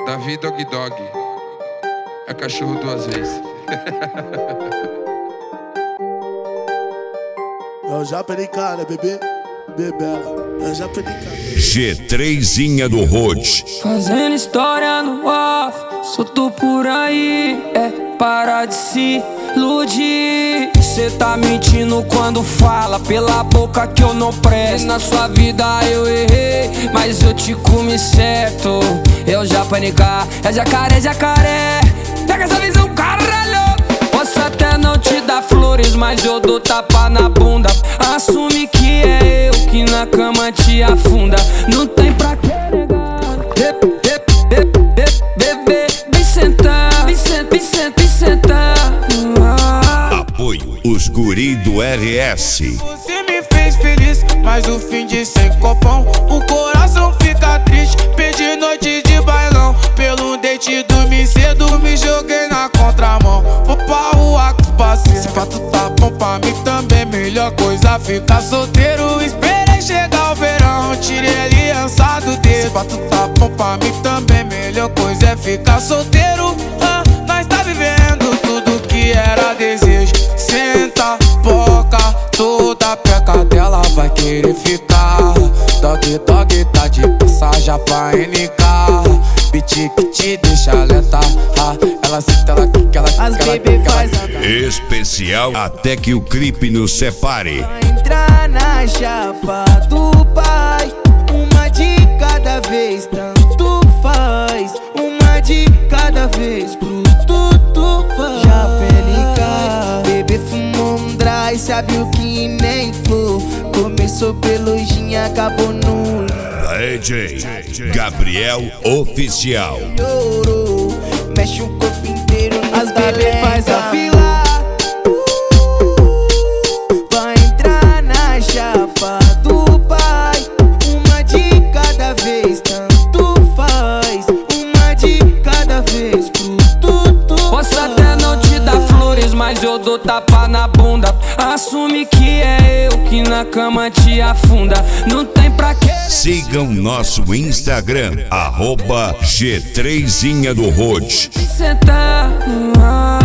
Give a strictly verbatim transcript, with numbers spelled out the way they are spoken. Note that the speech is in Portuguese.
Davi Dog Dog é cachorro duas vezes. Eu já perdi cara, bebê, bebela. Eu já perdi cara. G três do Road. Fazendo história no off, solto por aí, é parar de se iludir. Cê tá mentindo quando fala pela boca que eu não presto. Na sua vida eu errei, mas eu te comi certo. Eu já panicar, é jacaré, jacaré. Pega essa visão, caralho. Posso até não te dar flores, mas eu dou tapa na bunda. Assume que é eu que na cama te afunda. Não tem pra que negar. Bebê, vem sentar, vem sentar, vem sentar, vem sentar. Apoio os guri do R S. Você me fez feliz, mas o fim de sem copão, o coração fica triste. Perdi noite de bailão, pelo date dormi cedo, me joguei na contramão. Vou pra rua com os parceiros, se fato tá bom pra mim também. Melhor coisa ficar solteiro, esperei chegar o verão, tirei a aliança do dedo. Se fato tá bom pra mim também, melhor coisa é ficar solteiro. ah, Nós tá vivendo tudo que era desejo. Senta, boca, toda peca dela vai querer ficar. Dog, dog, tá de passagem pra N K. Beat que te deixa lenta, ah, ela senta, ela quica, ela quica, As ela baby quica, faz ela quica. Especial até que o clipe nos separe. Pra entrar na chapa do pai, uma de cada vez, tanto faz. Uma de cada vez, pro tudo faz. Já pelica, bebê fumou um dry, sabe o que nem flor. Começou pelo gin, acabou no D J Gabriel Oficial. ouro. Mexe o corpo inteiro, as bebê faz a fila. Vai entrar na chapa do pai, uma de cada vez, tanto faz. Uma de cada vez, pro tudo. Posso até não te dar flores, mas eu dou tapa na bunda. Assume que é eu que na cama te afunda. Não tem pra que. Sigam nosso Instagram, arroba G três do Road. Sentar.